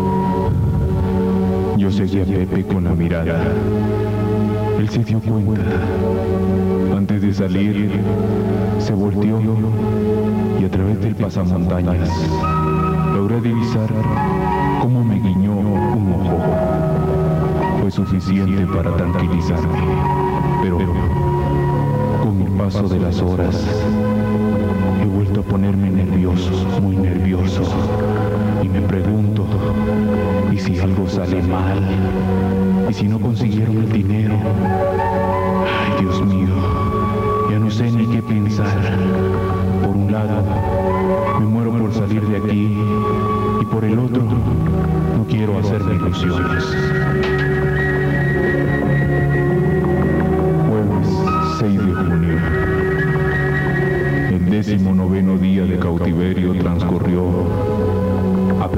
Yo seguí a Pepe con la mirada. Él se dio cuenta. Antes de salir, se volteó y a través del pasamontañas logré divisar cómo me guiñó un ojo. Fue suficiente para tranquilizarme, pero con el paso de las horas he vuelto a ponerme nervioso, muy nervioso, y me pregunto: ¿y si algo sale mal? ¿Y si no consiguieron el dinero? Ay, Dios mío, ya no sé ni qué pensar. Por un lado, me muero por salir de aquí, y por el otro, no quiero hacerme ilusiones.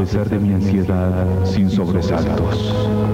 pesar de mi ansiedad, sin sobresaltos.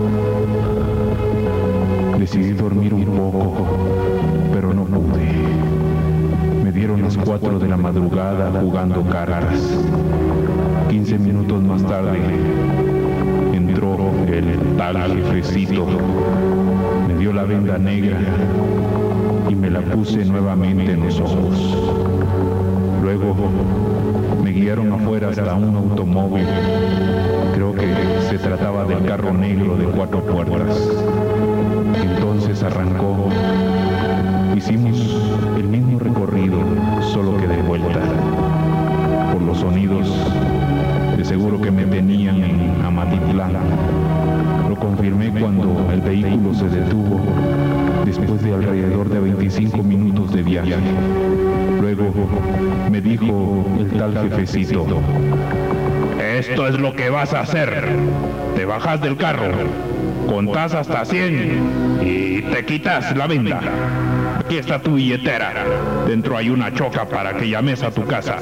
Decidí dormir un poco, pero no pude. Me dieron las 4 de la madrugada jugando cartas. 15 minutos más tarde, entró el tal jefecito. Me dio la venda negra y me la puse nuevamente en los ojos. Luego me guiaron afuera hasta un automóvil. Creo que se trataba del carro negro de 4 puertas. Entonces arrancó. Hicimos el mismo recorrido, solo que de vuelta. Por los sonidos, de seguro que me tenían en Amatitlán. Lo confirmé cuando el vehículo se detuvo, después de alrededor de 25 minutos de viaje. Luego me dijo el tal jefecito: Esto es lo que vas a hacer. Te bajas del carro, contás hasta 100 y te quitas la venda. Aquí está tu billetera. Dentro hay una choca para que llames a tu casa.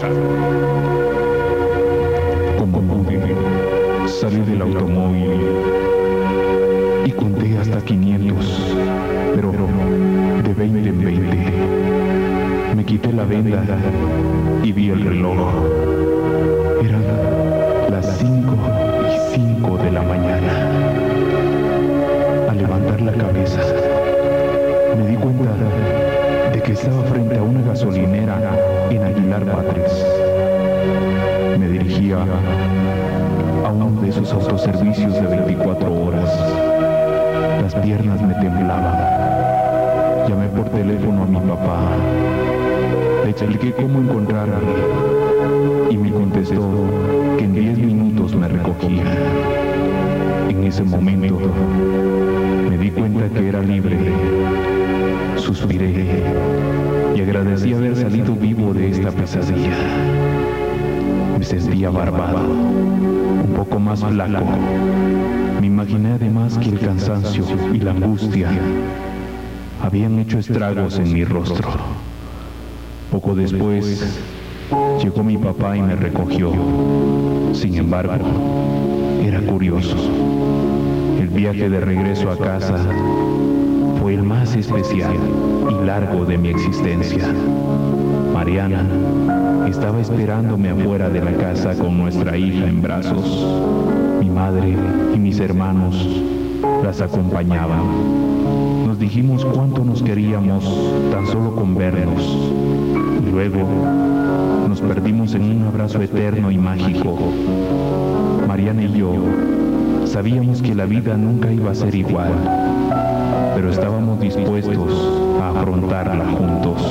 Como pude, salí del automóvil y conté hasta 500, pero de 20 en 20. Me quité la venda y vi el reloj. Eran las 5:05 de la mañana. Al levantar la cabeza, me di cuenta de que estaba frente a una gasolinera en Aguilar Batres. Me dirigía a uno de esos autoservicios de 24 horas. Las piernas me temblaban. Llamé por teléfono a mi papá. Le expliqué cómo encontrarme y me contestó que en 10 minutos me recogía. En ese momento me di cuenta que era libre. Suspiré y agradecí haber salido vivo de esta pesadilla. Me sentía barbado, un poco más flaco. Me imaginé además que el cansancio y la angustia habían hecho estragos en mi rostro. Poco después llegó mi papá y me recogió. Sin embargo, era curioso. El viaje de regreso a casa fue el más especial y largo de mi existencia. Mariana estaba esperándome afuera de la casa con nuestra hija en brazos. Mi madre y mis hermanos las acompañaban. Nos dijimos cuánto nos queríamos tan solo con vernos. Y luego nos perdimos en un abrazo eterno y mágico. Mariana y yo sabíamos que la vida nunca iba a ser igual, pero estábamos dispuestos a afrontarla juntos.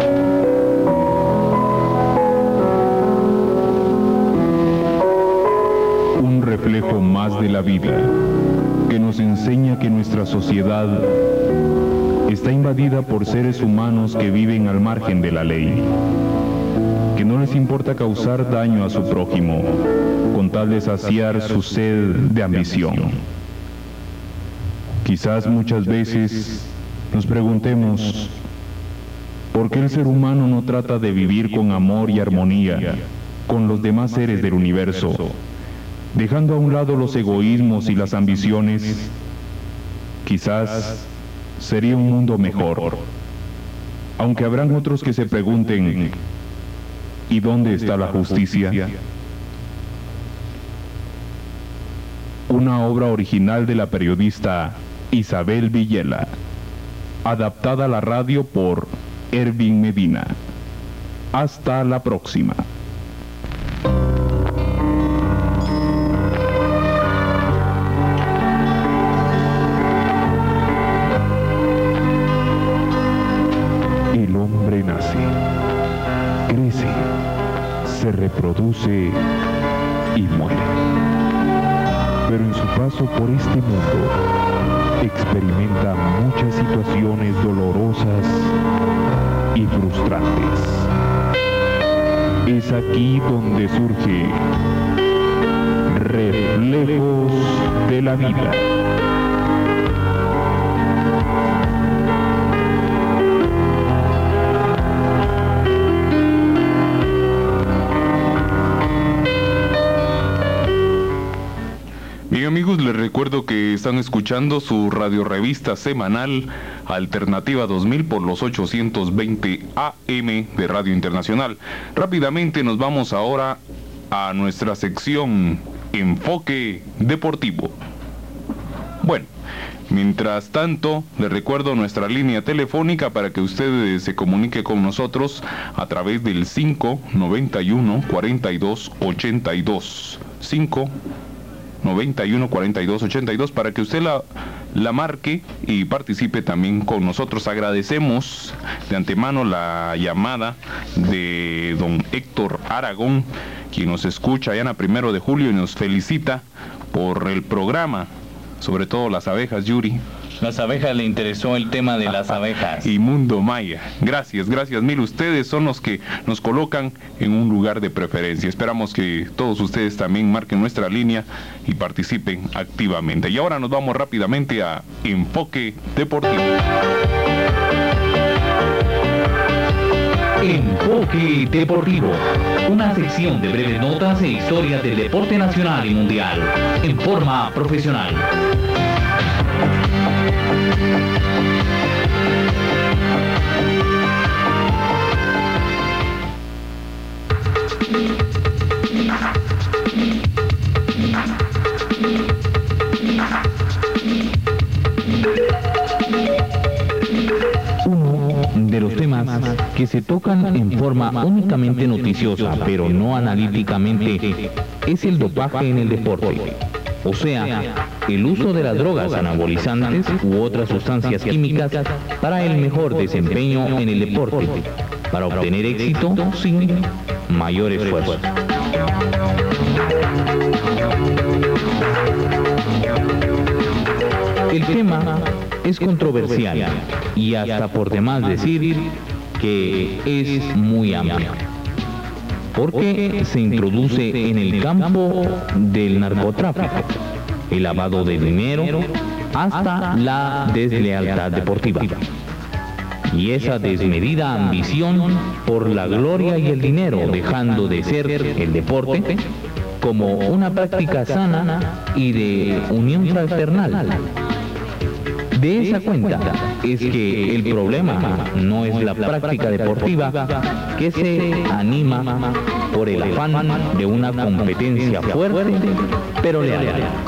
Un reflejo más de la vida, que nos enseña que nuestra sociedad está invadida por seres humanos que viven al margen de la ley, que no les importa causar daño a su prójimo, con tal de saciar su sed de ambición. Quizás muchas veces nos preguntemos, ¿por qué el ser humano no trata de vivir con amor y armonía con los demás seres del universo, dejando a un lado los egoísmos y las ambiciones? Quizás sería un mundo mejor. Aunque habrán otros que se pregunten, ¿y dónde está la justicia? Una obra original de la periodista Isabel Villela, adaptada a la radio por Ervin Medina. Hasta la próxima. El hombre nace, crece, se reproduce y muere. Pero en su paso por este mundo, experimenta muchas situaciones dolorosas y frustrantes. Es aquí donde surge Reflejos de la Vida. escuchando su radiorevista semanal Alternativa 2000 por los 820 AM de Radio Internacional. Rápidamente nos vamos ahora a nuestra sección Enfoque Deportivo. Bueno, mientras tanto, les recuerdo nuestra línea telefónica para que usted se comunique con nosotros a través del 591-4282. 591-4282 para que usted la marque y participe también con nosotros. Agradecemos de antemano la llamada de don Héctor Aragón, quien nos escucha allá en la 1 de julio y nos felicita por el programa, sobre todo las abejas, Yuri. Las abejas, le interesó el tema de las abejas. Y Mundo Maya. Gracias mil. Ustedes son los que nos colocan en un lugar de preferencia. Esperamos que todos ustedes también marquen nuestra línea y participen activamente. Y ahora nos vamos rápidamente a Enfoque Deportivo. Enfoque Deportivo, una sección de breves notas e historias del deporte nacional y mundial, en forma profesional. Uno de los temas que se tocan en forma únicamente noticiosa, pero no analíticamente, es el dopaje en el deporte. O sea, el uso de las drogas anabolizantes u otras sustancias químicas para el mejor desempeño en el deporte, para obtener éxito sin mayor esfuerzo. El tema es controversial y hasta por demás decir que es muy amplio, porque se introduce en el campo del narcotráfico, el lavado de dinero, hasta la deslealtad deportiva. Y esa desmedida ambición por la gloria y el dinero, dejando de ser el deporte como una práctica sana y de unión fraternal. De esa cuenta es que el problema no es la práctica deportiva que se anima por el afán de una competencia fuerte pero leal.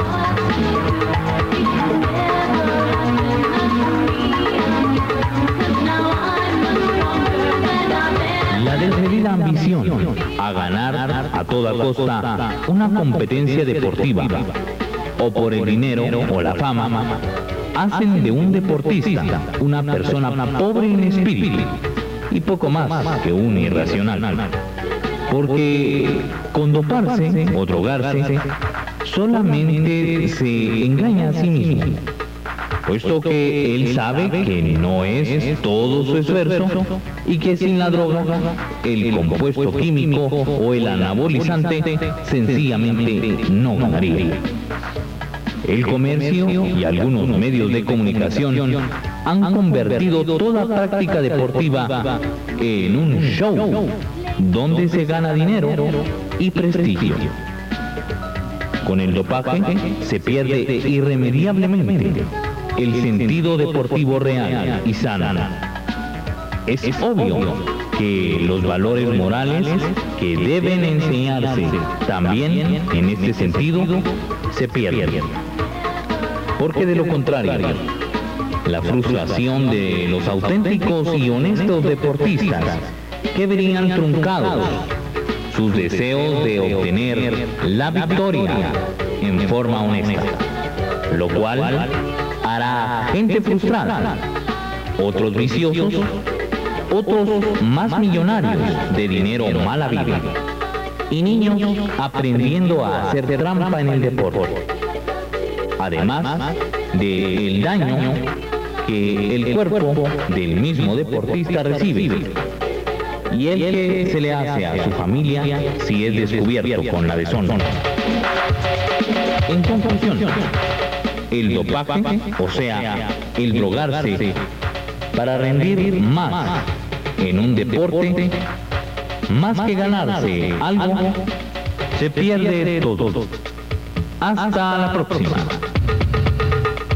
La desmedida ambición a ganar a toda costa una competencia deportiva o por el dinero o la fama hacen de un deportista una persona pobre en espíritu y poco más que un irracional. Porque con doparse o drogarse solamente se engaña a sí mismo, puesto que él sabe que no es todo su esfuerzo y que sin la droga, el compuesto químico o el anabolizante sencillamente no ganaría. El comercio y algunos medios de comunicación han convertido toda práctica deportiva en un show donde se gana dinero y prestigio. Con el dopaje se pierde irremediablemente el sentido deportivo real y sano. Es obvio que los valores morales que deben enseñarse también en este sentido se pierden. Porque de lo contrario, la frustración de los auténticos y honestos deportistas que verían truncados sus deseos de obtener la victoria en forma honesta, lo cual hará gente frustrada, otros viciosos, otros más millonarios de dinero mal habido, y niños aprendiendo a hacer trampa en el deporte. Además del daño que el cuerpo del mismo deportista recibe y el que se le hace a su familia si es descubierto con la deshonra. En conclusión, el dopaje, o sea, el drogarse para rendir más en un deporte, más que ganarse algo, se pierde todo. Hasta la próxima.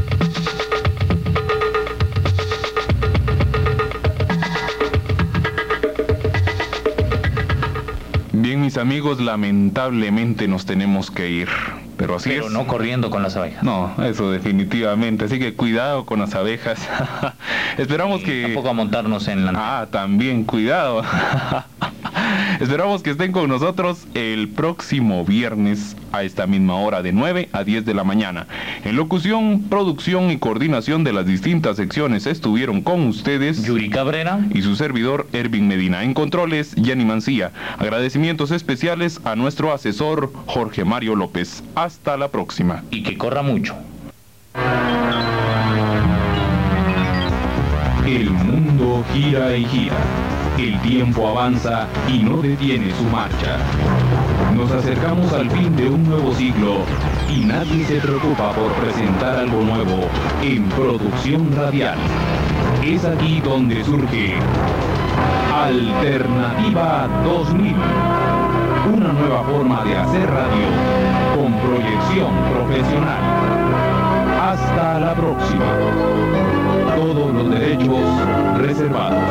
mis amigos, lamentablemente nos tenemos que ir. Pero así Pero es. no corriendo con las abejas. No, eso definitivamente. Así que cuidado con las abejas. Esperamos que... Tampoco a montarnos en la... también, cuidado. Esperamos que estén con nosotros el próximo viernes a esta misma hora de 9 a 10 de la mañana. En locución, producción y coordinación de las distintas secciones estuvieron con ustedes Yuri Cabrera y su servidor Ervin Medina. En controles, Jenny Mancía. Agradecimientos especiales a nuestro asesor Jorge Mario López. Hasta la próxima. y que corra mucho. El mundo gira y gira. El tiempo avanza y no detiene su marcha. Nos acercamos al fin de un nuevo siglo y nadie se preocupa por presentar algo nuevo en producción radial. Es aquí donde surge Alternativa 2000. Una nueva forma de hacer radio con proyección profesional. Hasta la próxima. Todos los derechos reservados.